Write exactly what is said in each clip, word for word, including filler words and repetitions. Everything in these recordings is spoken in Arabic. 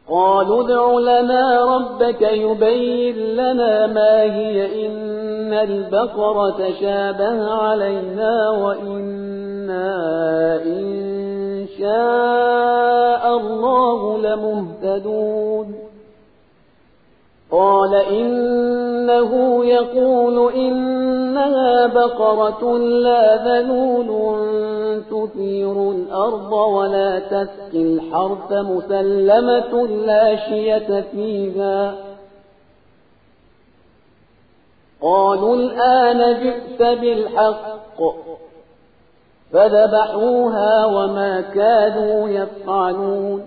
قالوا ادع لنا ربك يبين لنا ما هي إن البقرة تشابه علينا وإنا إن شاء الله لمهتدون قال إنه يقول إنها بقرة لا ذلول تثير الأرض ولا تسقي الحرث مسلمة لا شية فيها قالوا الآن جئت بالحق فذبحوها وما كادوا يفعلون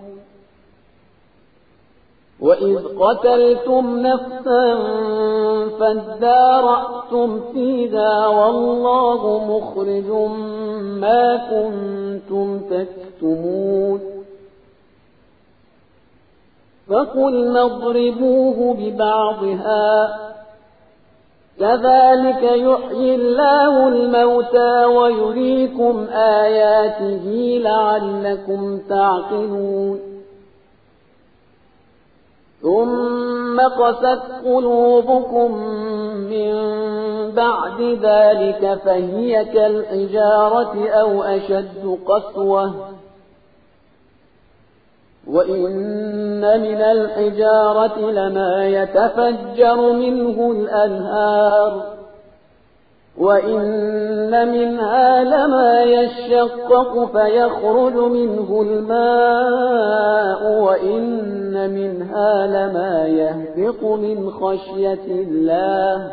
وإذ قتلتم نفسا فادارأتم فيها والله مخرج ما كنتم تكتمون فقلنا اضربوه ببعضها كذلك يحيي الله الموتى ويريكم آياته لعلكم تعقلون ثم قست قلوبكم من بعد ذلك فهي كالحجارة أو أشد قسوة وإن من الحجارة لما يتفجر منه الأنهار وإن منها لما يشقق فيخرج منه الماء وإن منها لما يهبط من خشية الله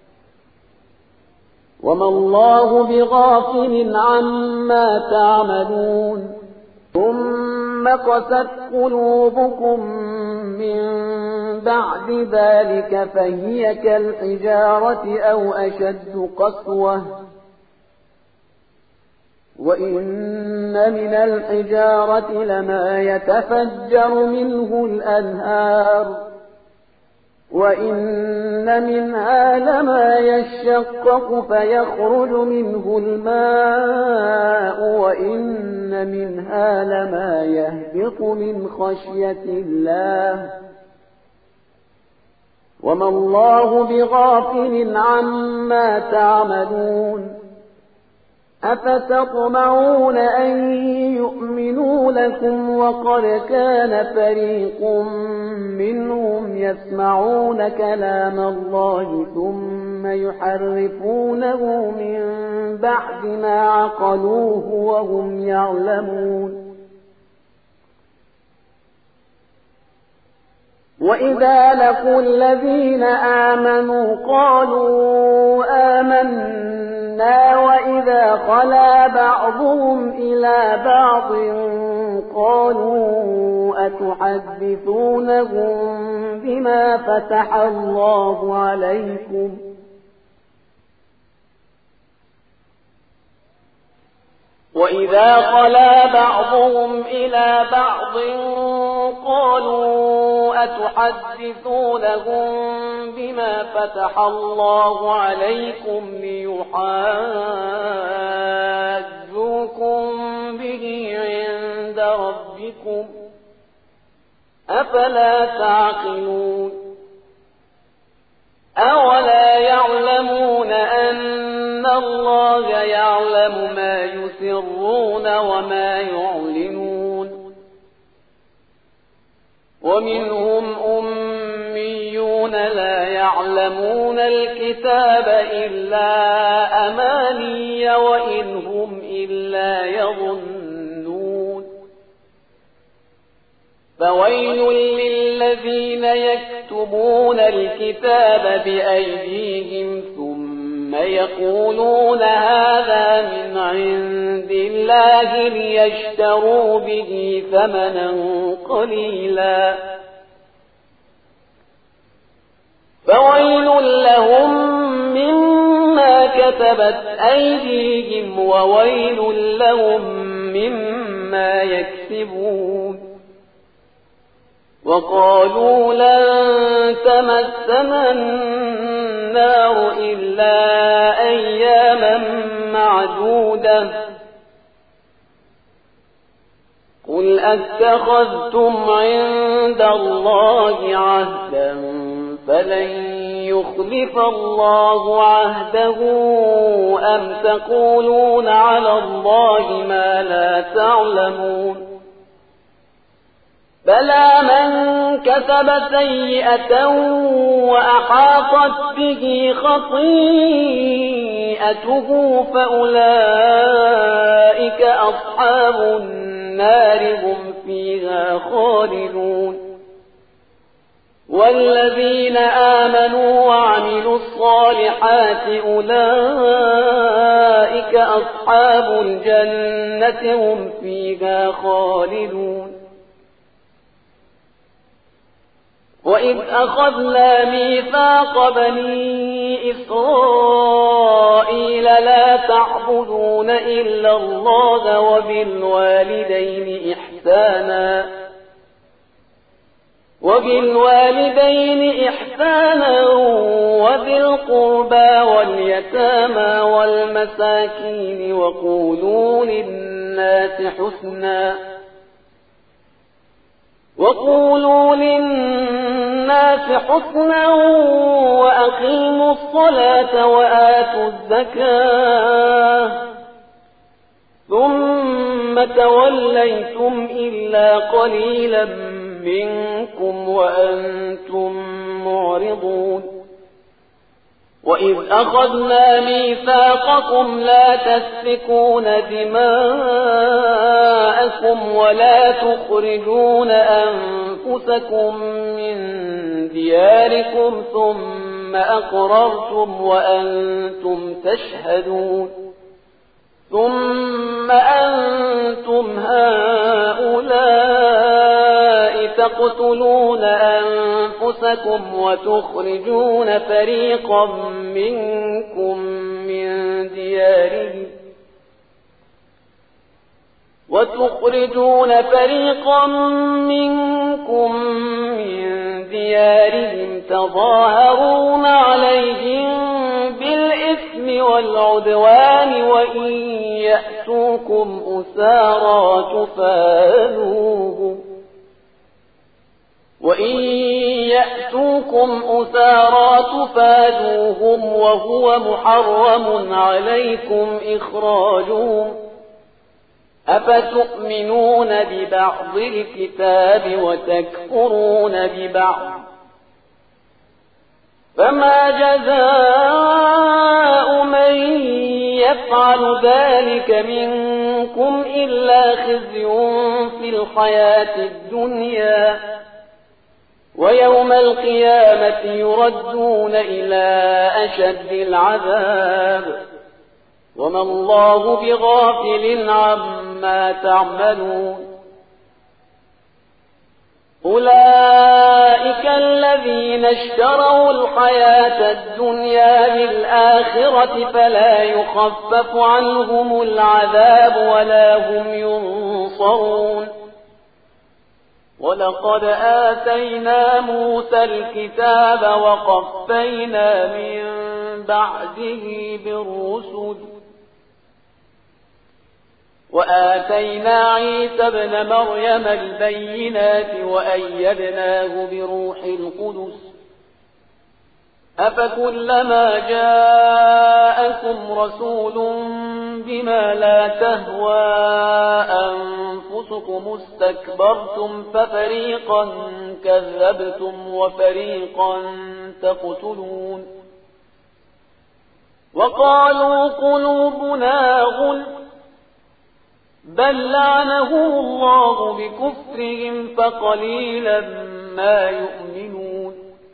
وما الله بغافل عما تعملون ثم قست قلوبكم من بعد ذلك فهي كالحجارة أو أشد قسوة وإن من الحجارة لما يتفجر منه الأنهار وإن منها لما يشقق فيخرج منه الماء وإن منها لما يهبط من خشية الله وما الله بغافل عما تعملون أفتطمعون أن يؤمنوا لكم وقد كان فريق منهم يسمعون كلام الله ثم يحرفونه من بعد ما عقلوه وهم يعلمون وإذا لقوا الذين آمنوا قالوا آمنا وإذا خلا بعضهم إلى بعض قالوا أتحدثونهم بما فتح الله عليكم وإذا خلا بعضهم إلى بعض قالوا أتحدثونهم بما فتح الله عليكم ليحاجوكم به عند ربكم أفلا تعقلون أولا يعلمون أن الله يعلم ما يسرون وما يعلنون ومنهم أميون لا يعلمون الكتاب إلا أماني وإن هم إلا يظنون فويل للذين يكتبون الكتاب بأيديهم ثم يقولون هذا من عند الله ليشتروا به ثمنا قليلا فويل لهم مما كتبت أيديهم وويل لهم مما يكسبون وقالوا لن تمسنا النار إلا أياما معدودة قل أتخذتم عند عند الله عهدا فلن يخلف الله عهده أم تقولون على الله ما لا تعلمون بلى من كسب سيئة وأحاطت به خطيئته فأولئك أصحاب النار هم فيها خالدون والذين آمنوا وعملوا الصالحات أولئك أصحاب الجنة هم فيها خالدون وإذ أخذنا ميثاق بني إسرائيل لا تعبدون إلا الله وبالوالدين إحسانا وبالوالدين إحسانا وذي القربى واليتامى والمساكين وقولوا للناس حسنا وقولوا للناس حسنا وأقيموا الصلاة وآتوا الزكاة ثم توليتم إلا قليلا منكم وأنتم معرضون وإذ أخذنا ميثاقكم لا تسفكون دماءكم ولا تخرجون أنفسكم من دياركم ثم أقررتم وأنتم تشهدون ثم أنتم هؤلاء تقتلون أنفسكم وتخرجون فريقا منكم من ديارهم وتخرجون فريقا منكم من ديارهم تظاهرون عليهم بالإثم والعدوان وإن يأتوكم أسارى تفادوهم وإن يأتوكم أسارى تفادوهم وهو محرم عليكم إخراجهم أفتؤمنون ببعض الكتاب وتكفرون ببعض فما جزاء من يفعل ذلك منكم إلا خزي في الحياة الدنيا ويوم القيامة يردون إلى أشد العذاب وما الله بغافل عما تعملون أولئك الذين اشتروا الحياة الدنيا بالآخرة فلا يخفف عنهم العذاب ولا هم ينصرون ولقد آتينا موسى الكتاب وقفينا من بعده بالرسل وآتينا عيسى ابن مريم البينات وأيدناه بروح القدس أفكلما جاءكم رسول بما لا تهوى أنفسكم استكبرتم ففريقا كذبتم وفريقا تقتلون وقالوا قلوبنا غلف بل لعنهم الله بكفرهم فقليلا ما يؤمنون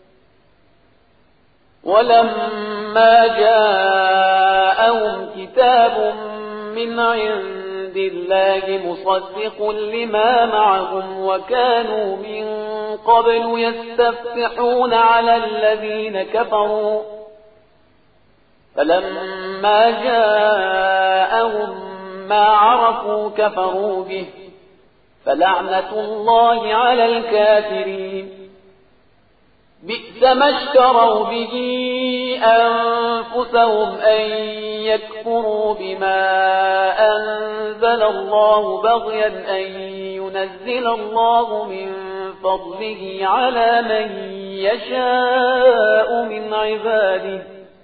ولما جاءهم كتاب من عند الله مصدق لما معهم وكانوا من قبل يستفتحون على الذين كفروا فلما جاءهم ما عرفوا كفروا به فلعنة الله على الكافرين بئس ما اشتروا به أنفسهم أن يكفروا بما أنزل الله بغيا أن ينزل الله من فضله على من يشاء من عباده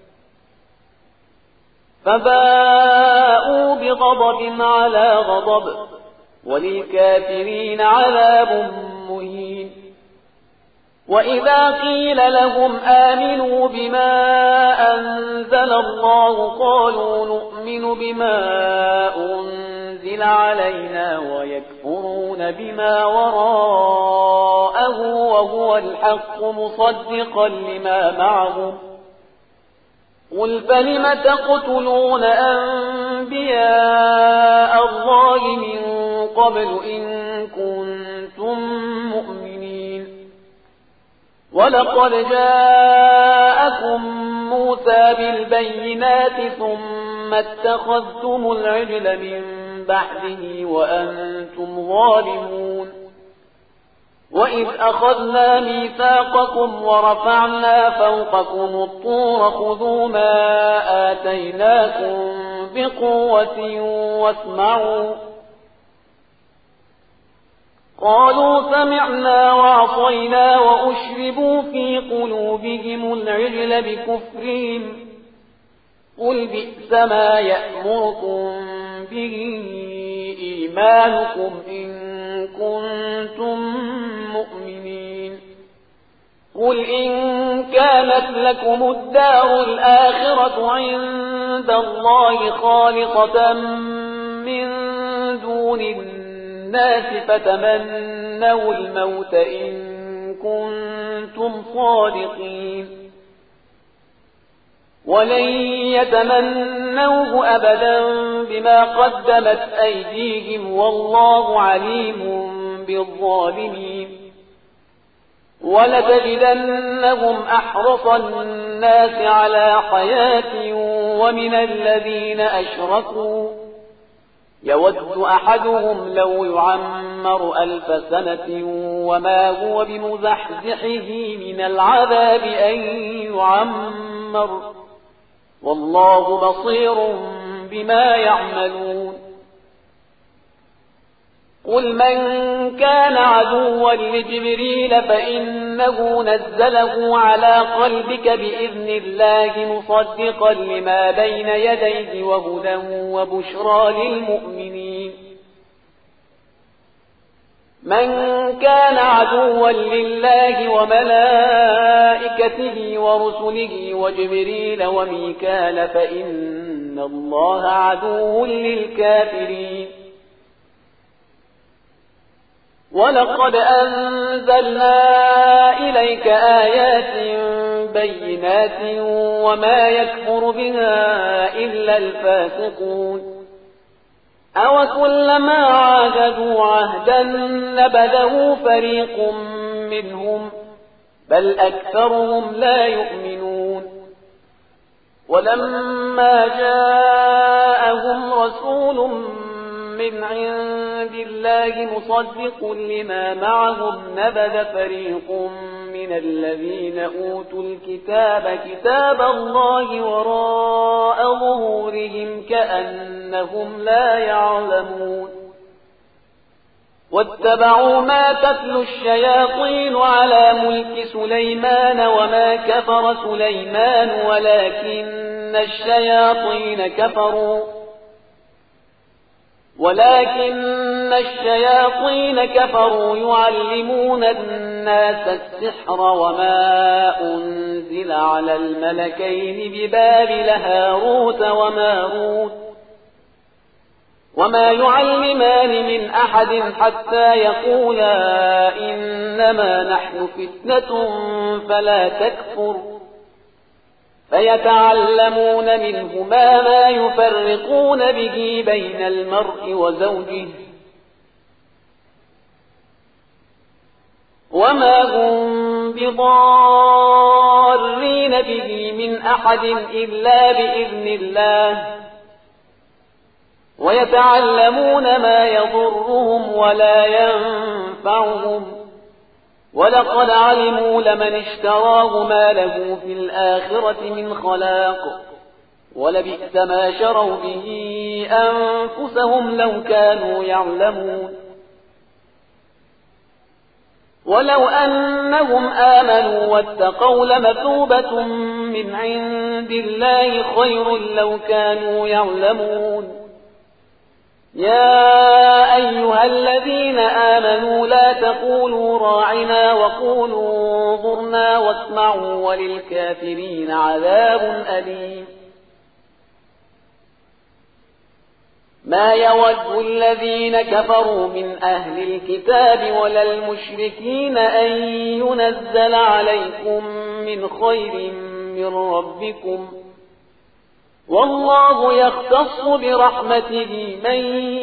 فباءوا بغضب على غضب وللكافرين عذاب مهين. وإذا قيل لهم آمنوا بما أنزل الله قالوا نؤمن بما أنزل علينا ويكفرون بما وراءه وهو الحق مصدقا لما معهم قل فلم تقتلون أنبياء الله من قبل إن كنتم مؤمنين ولقد جاءكم موسى بالبينات ثم اتخذتم العجل من بعده وأنتم ظالمون وإذ أخذنا ميثاقكم ورفعنا فوقكم الطور خذوا ما آتيناكم بقوة واسمعوا قالوا سمعنا وعصينا وأشربوا في قلوبهم العجل بكفرهم قل بئس ما يأمركم به إيمانكم إن كنتم مؤمنين قل إن كانت لكم الدار الآخرة عند الله خالصة من دون الناس فتمنوا الموت إن كنتم صادقين ولن يتمنوه أبدا بما قدمت أيديهم والله عليم بالظالمين ولتجدنهم أحرص الناس على حياة ومن الذين أشركوا يود أحدهم لو يعمر ألف سنة وما هو بمزحزحه من العذاب أن يعمر والله بصير بما يعملون قل من كان عدوا لجبريل فإنه نزله على قلبك بإذن الله مصدقا لما بين يديه وهدى وبشرى للمؤمنين من كان عدوا لله وملائكته ورسله وجبريل وميكال فإن الله عدو للكافرين ولقد أنزلنا إليك آيات بينات وما يكفر بها إلا الفاسقون أوكلما عاهدوا عهدا نبذه فريق منهم بل أكثرهم لا يؤمنون ولما جاءهم رسول من عند الله مصدق لما معهم نبذ فريق من الذين أوتوا الكتاب كتاب الله وراء ظهورهم كأنهم لا يعلمون واتبعوا ما تتلو الشياطين على ملك سليمان وما كفر سليمان ولكن الشياطين كفروا ولكن الشياطين كفروا يعلمون الناس السحر وما أنزل على الملكين ببابل هاروت وماروت وما يعلمان من أحد حتى يقولا إنما نحن فتنة فلا تكفر فيتعلمون منهما ما يفرقون به بين المرء وزوجه وما هم بضارين به من أحد إلا بإذن الله ويتعلمون ما يضرهم ولا ينفعهم ولقد علموا لمن اشتراه ما له في الآخرة من خلاق ولبئس ما شروا به أنفسهم لو كانوا يعلمون ولو أنهم آمنوا واتقوا لمثوبة من عند الله خير لو كانوا يعلمون. يا أيها الذين آمنوا لا تقولوا راعنا وقولوا انظرنا واسمعوا وللكافرين عذاب أليم. ما يود الذين كفروا من أهل الكتاب ولا المشركين أن ينزل عليكم من خير من ربكم، والله يختص برحمته من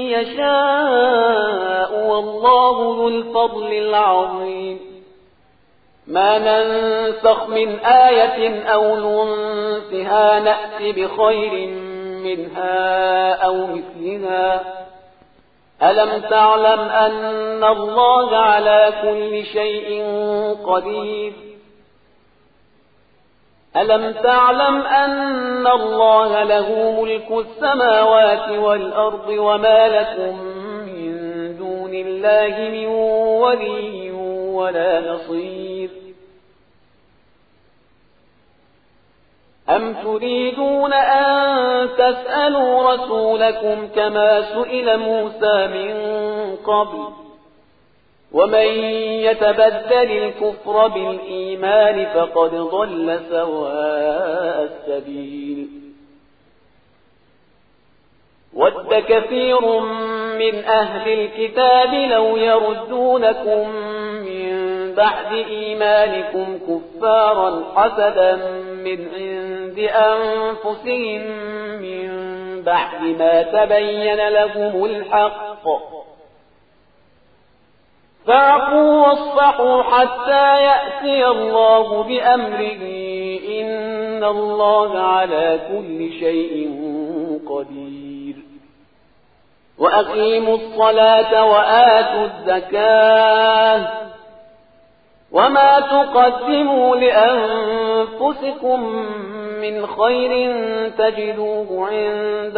يشاء والله ذو الفضل العظيم. ما ننسخ من آية أو ننسها نأتي بخير منها أو مثلها. ألم تعلم أن الله على كل شيء قدير؟ ألم تعلم أن الله له ملك السماوات والأرض وما لكم من دون الله من ولي ولا نصير؟ أم تريدون أن تسألوا رسولكم كما سئل موسى من قبل؟ ومن يتبدل الكفر بالإيمان فقد ضل سواء السبيل. ود كثير من أهل الكتاب لو يردونكم من بعد إيمانكم كفارا حسدا من عند أنفسهم من بعد ما تبين لهم الحق، فاعفوا واصفحوا حتى يأتي الله بأمره إن الله على كل شيء قدير. وأقيموا الصلاة وآتوا الزكاة وما تقدموا لأنفسكم من خير تجدوه عند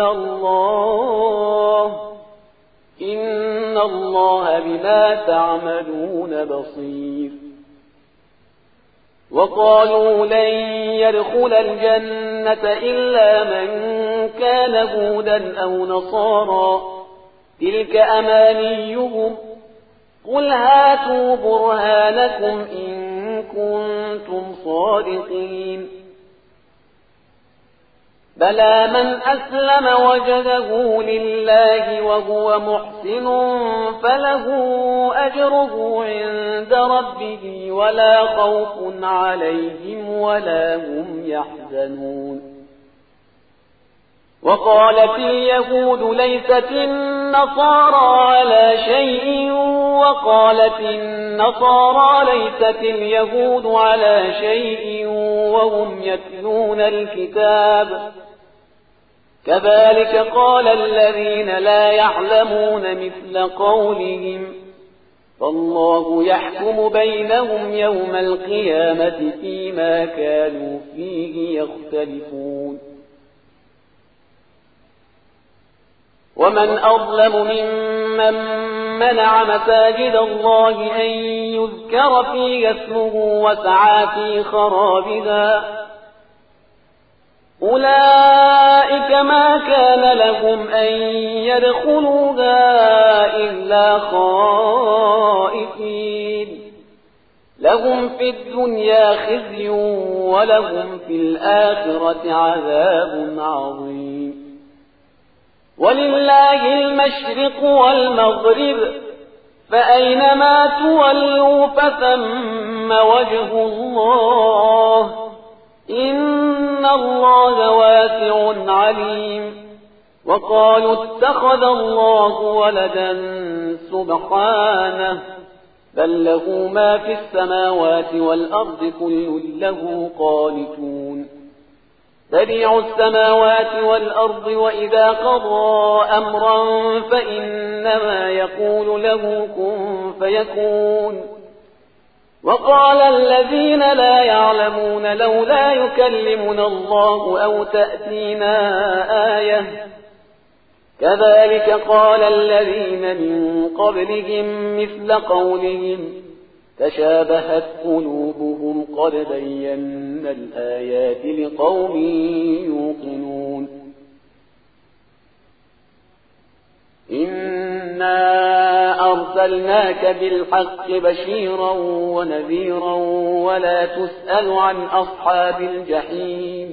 الله إن الله بما تعملون بصير. وقالوا لن يدخل الجنة إلا من كان هودا أو نصارى تلك أمانيهم قل هاتوا برهانكم إن كنتم صادقين. بلى من أسلم وجهه لله وهو محسن فله أجره عند ربه ولا خوف عليهم ولا هم يحزنون. وقالت اليهود ليست النصارى على شيء وقالت النصارى ليست اليهود على شيء وهم يتلون الكتاب كذلك قال الذين لا يعلمون مثل قولهم فالله يحكم بينهم يوم القيامة فيما كانوا فيه يختلفون. ومن أظلم ممن منع مساجد الله أن يذكر فيها اسمه وسعى في خرابها أولئك ما كان لهم أن يدخلوها إلا خائفين لهم في الدنيا خزي ولهم في الآخرة عذاب عظيم. ولله المشرق والمغرب فأينما تولوا فثم وجه الله إن الله واسع عليم. وقالوا اتخذ الله ولدا سبحانه بل له ما في السماوات والأرض كل له قانتون. بديع السماوات والأرض وإذا قضى أمرا فإنما يقول له كن فيكون. وقال الذين لا يعلمون لولا يكلمنا الله أو تأتينا آية كذلك قال الذين من قبلهم مثل قولهم تشابهت قلوبهم قد بينا الآيات لقوم يوقنون إنا أرسلناك بالحق بشيرا ونذيرا ولا تسأل عن أصحاب الجحيم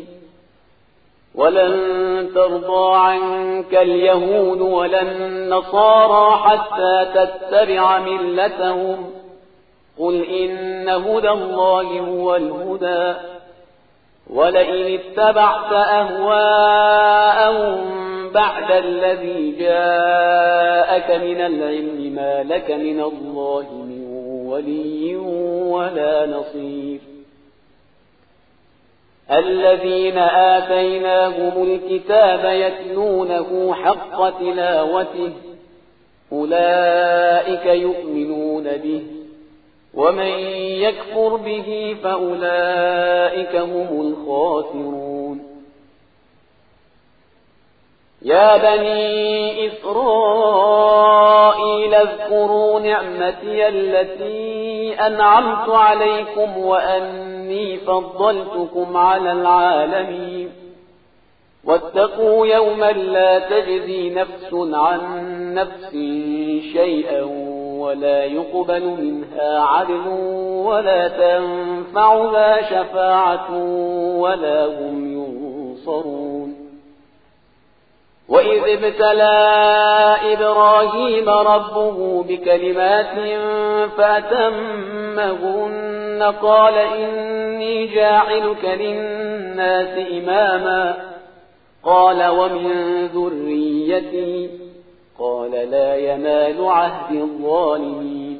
ولن ترضى عنك اليهود ولا النصارى حتى تتبع ملتهم قل إن هدى الله هو الهدى ولئن اتبعت أهواءهم بعد الذي جاءك من العلم ما لك من الله من ولي ولا نصير الذين آتيناهم الكتاب يتلونه حق تلاوته أولئك يؤمنون به ومن يكفر به فأولئك هم الخاسرون يا بني إسرائيل اذكروا نعمتي التي أنعمت عليكم وأني فضلتكم على العالمين واتقوا يوما لا تجزي نفس عن نفس شيئا ولا يقبل منها عدل ولا تنفعها شفاعة ولا هم ينصرون وإذ ابتلى إبراهيم ربه بكلمات فأتمهن قال إني جاعلك للناس إماما قال ومن ذريتي قال لا ينال عهد الظالمين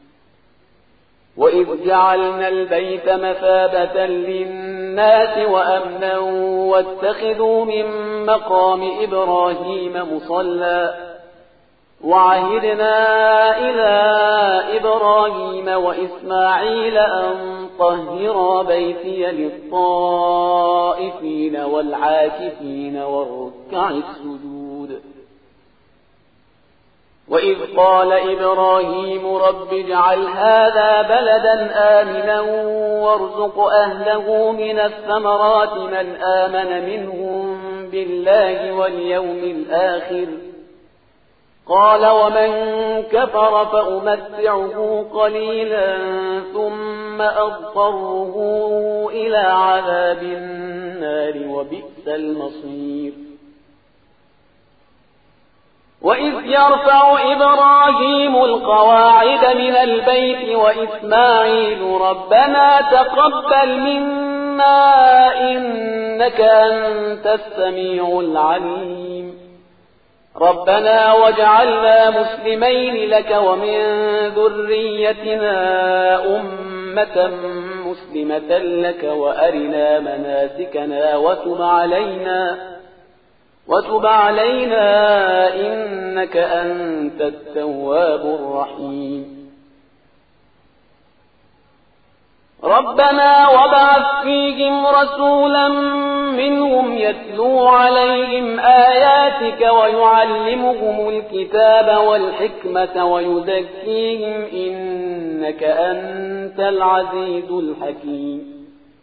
وإذ جعلنا البيت مثابة للناس وأمنا واتخذوا من مقام إبراهيم مصلى وعهدنا إلى إبراهيم وإسماعيل أن طهرا بيتي للطائفين والعاكفين والركع السجود وإذ قال إبراهيم رب اجعل هذا بلدا آمنا وارزق أهله من الثمرات من آمن منهم بالله واليوم الآخر قال ومن كفر فأمتعه قليلا ثم أضطره إلى عذاب النار وبئس المصير وإذ يرفع إبراهيم القواعد من البيت وإسماعيل ربنا تقبل منا إنك أنت السميع العليم ربنا واجعلنا مسلمين لك ومن ذريتنا أمة مسلمة لك وأرنا مناسكنا وتب علينا وتب علينا إنك أنت التواب الرحيم ربنا وابعث فيهم رسولا منهم يتلو عليهم آياتك ويعلمهم الكتاب والحكمة ويزكيهم إنك أنت العزيز الحكيم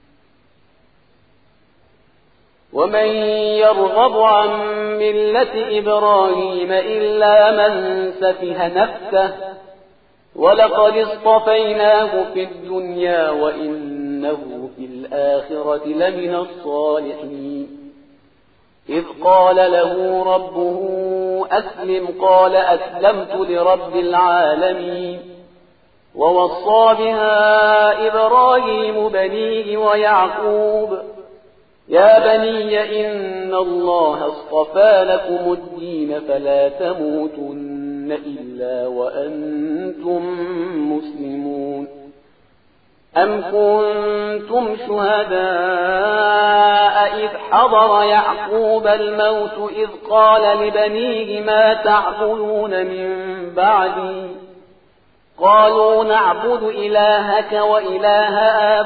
ومن يرغب عن ملة إبراهيم إلا من سفه نفسه ولقد اصطفيناه في الدنيا وإنه في الآخرة لمن الصالحين إذ قال له ربه أسلم قال أسلمت لرب العالمين ووصى بها إبراهيم بنيه ويعقوب يا بني إن الله اصطفى لكم الدين فلا تموتن إلا وأنتم مسلمون أم كنتم شهداء إذ حضر يعقوب الموت إذ قال لبنيه ما تعبدون من بعدي قالوا نعبد إلهك وإله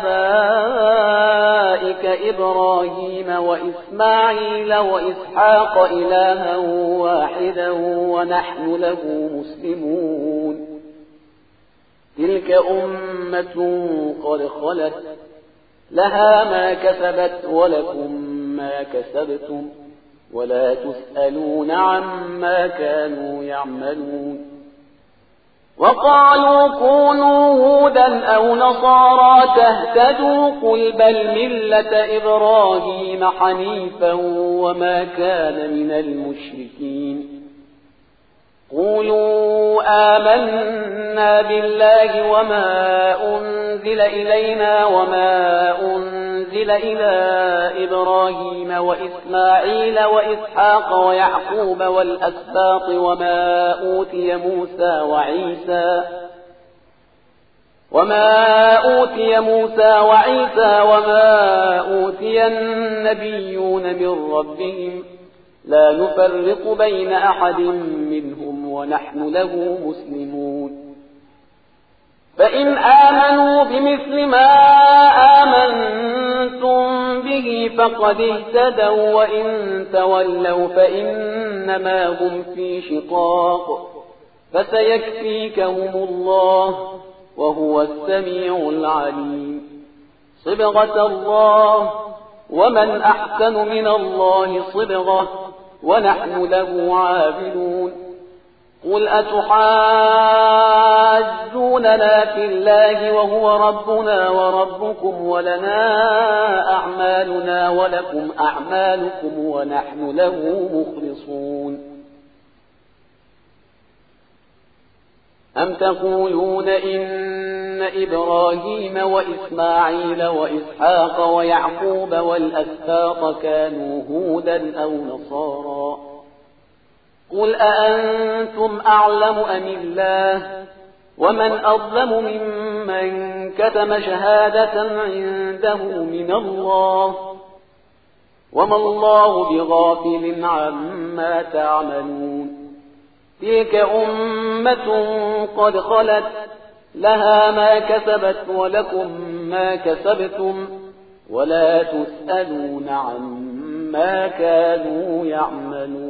آبائك إبراهيم وإسماعيل وإسحاق إلها واحدا ونحن له مسلمون تلك أمة قد خلت لها ما كسبت ولكم ما كسبتم ولا تسألون عما كانوا يعملون وقالوا كونوا هودا أو نصارى تهتدوا قل بل ملة إبراهيم حنيفا وما كان من المشركين قولوا آمنا بالله وما أنزل إلينا وما أنزل إلى إبراهيم وإسماعيل وإسحاق ويعقوب والأسباط وما أوتي موسى وعيسى وما أوتي موسى وعيسى وما أوتي النبيون من ربهم لا نفرق بين أحد منهم ونحن له مسلمون فإن آمنوا بمثل ما آمنتم به فقد اهتدوا وإن تولوا فإنما هم في شقاق فسيكفيكهم الله وهو السميع العليم صبغة الله ومن أحسن من الله صبغة ونحن له عابدون قل أتحاجوننا في الله وهو ربنا وربكم ولنا أعمالنا ولكم أعمالكم ونحن له مخلصون أم تقولون إن إبراهيم وإسماعيل وإسحاق ويعقوب والأسباط كانوا هودا أو نصارى قل أأنتم أعلم أم الله ومن أظلم ممن كتم شهادة عنده من الله وما الله بغافل عما تعملون تلك أمة قد خلت لها ما كسبت ولكم ما كسبتم ولا تسألون عما كانوا يعملون